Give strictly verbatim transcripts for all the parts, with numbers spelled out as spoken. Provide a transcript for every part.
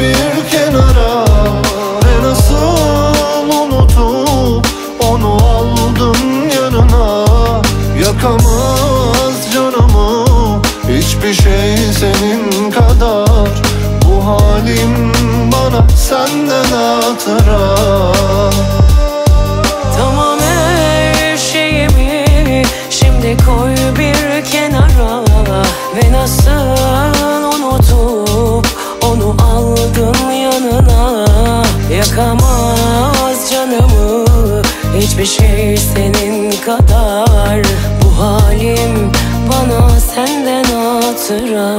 bir kenara. Ve nasıl unutup onu aldın yanına. Yakamaz canımı hiçbir şey senin kadar. Bu halim bana senden hatıra. Tamam her şeyimi şimdi koy bir kenara. Ve nasıl unutup onu aldın yanına. Yakamaz canımı hiçbir şey senin kadar. Bu halim bana senden hatıra.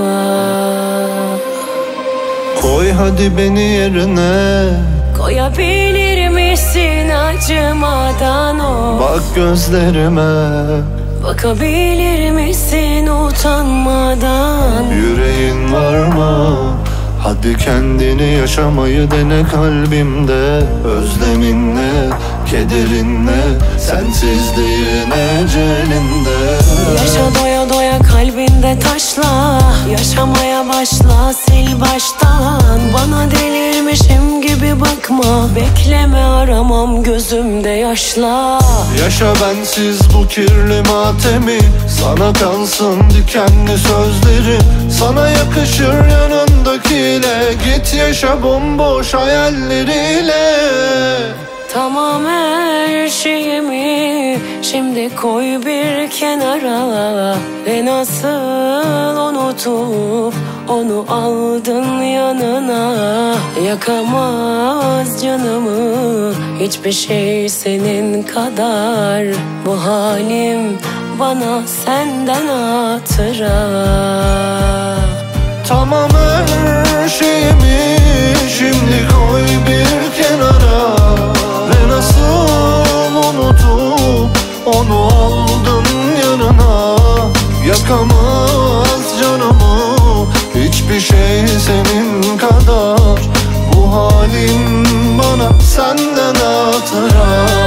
Koy hadi beni yerine. Koyabilir misin acımadan o? Bak gözlerime. Bakabilir misin utanmadan? Yüreğin var mı? Hadi kendini yaşamayı dene kalbimde. Özleminle, kederinle, sensizliğin ecelinde. Yaşa doya doya kalbinde taşla. Yaşamaya başla sil baştan. Bana delirmişim gibi bakma. Bekleme aramam gözümde yaşla. Yaşa bensiz bu kirli matemi. Sana kalsın dikenli sözleri. Sana yakışır yanındakiyle. Git yaşa bomboş hayalleriyle. Tamam her şeyimi şimdi koy bir kenara. Ve nasıl unutup onu aldın yanına. Yakamaz canımı hiçbir şey senin kadar. Bu halim bana senden hatıra. Tamam her şeyimi şimdi koy bir kenara. Ve nasıl unutup onu aldın yanına. Yakamaz canımı hiçbir şey senin kadar. Bu halim bana senden hatıra.